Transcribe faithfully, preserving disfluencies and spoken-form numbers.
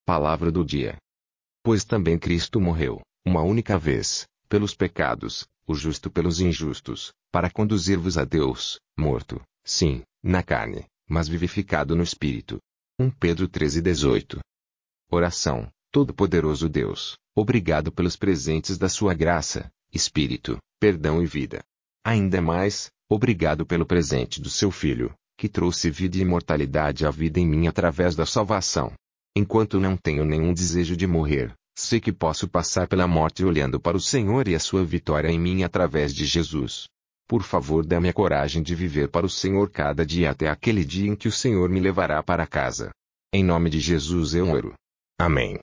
Palavra do dia. Pois também Cristo morreu, uma única vez, pelos pecados, o justo pelos injustos, para conduzir-vos a Deus, morto, sim, na carne, mas vivificado no Espírito. Primeira Pedro treze, dezoito. Oração. Todo-Poderoso Deus, obrigado pelos presentes da sua graça, Espírito, perdão e vida. Ainda mais, obrigado pelo presente do seu Filho, que trouxe vida e imortalidade à vida em mim através da salvação. Enquanto não tenho nenhum desejo de morrer, sei que posso passar pela morte olhando para o Senhor e a sua vitória em mim através de Jesus. Por favor, dê-me a coragem de viver para o Senhor cada dia até aquele dia em que o Senhor me levará para casa. Em nome de Jesus eu oro. Amém.